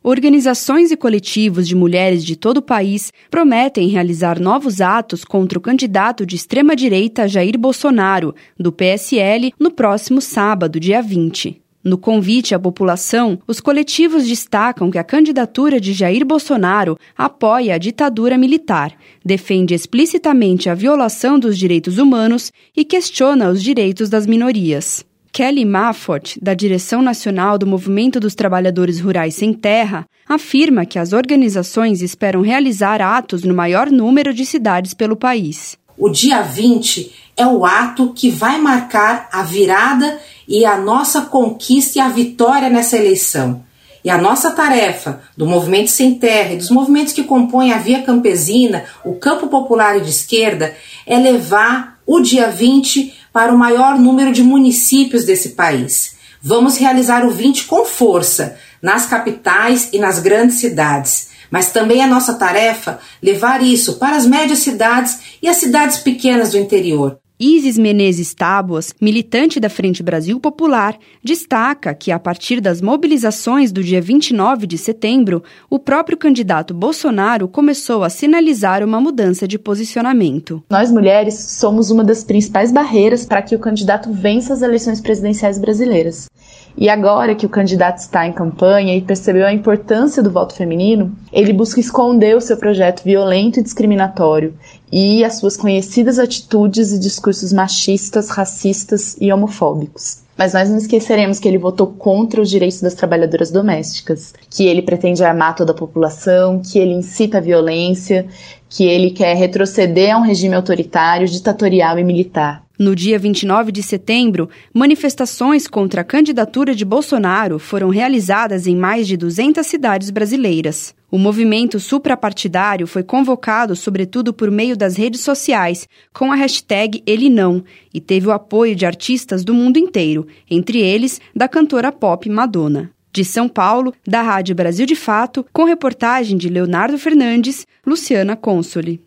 Organizações e coletivos de mulheres de todo o país prometem realizar novos atos contra o candidato de extrema-direita Jair Bolsonaro, do PSL, no próximo sábado, dia 20. No convite à população, os coletivos destacam que a candidatura de Jair Bolsonaro apoia a ditadura militar, defende explicitamente a violação dos direitos humanos e questiona os direitos das minorias. Kelly Maffort, da Direção Nacional do Movimento dos Trabalhadores Rurais Sem Terra, afirma que as organizações esperam realizar atos no maior número de cidades pelo país. O dia 20 é o ato que vai marcar a virada e a nossa conquista e a vitória nessa eleição. E a nossa tarefa do Movimento Sem Terra e dos movimentos que compõem a Via Campesina, o Campo Popular e de Esquerda, é levar o dia 20 para o maior número de municípios desse país. Vamos realizar o 20 com força, nas capitais e nas grandes cidades. Mas também é nossa tarefa levar isso para as médias cidades e as cidades pequenas do interior. Isis Menezes Tábuas, militante da Frente Brasil Popular, destaca que, a partir das mobilizações do dia 29 de setembro, o próprio candidato Bolsonaro começou a sinalizar uma mudança de posicionamento. Nós, mulheres, somos uma das principais barreiras para que o candidato vença as eleições presidenciais brasileiras. E agora que o candidato está em campanha e percebeu a importância do voto feminino, ele busca esconder o seu projeto violento e discriminatório e as suas conhecidas atitudes e discursos machistas, racistas e homofóbicos. Mas nós não esqueceremos que ele votou contra os direitos das trabalhadoras domésticas, que ele pretende armar toda a população, que ele incita a violência, que ele quer retroceder a um regime autoritário, ditatorial e militar. No dia 29 de setembro, manifestações contra a candidatura de Bolsonaro foram realizadas em mais de 200 cidades brasileiras. O movimento suprapartidário foi convocado sobretudo por meio das redes sociais, com a hashtag Ele Não, e teve o apoio de artistas do mundo inteiro, entre eles da cantora pop Madonna. De São Paulo, da Rádio Brasil de Fato, com reportagem de Leonardo Fernandes, Luciana Consoli.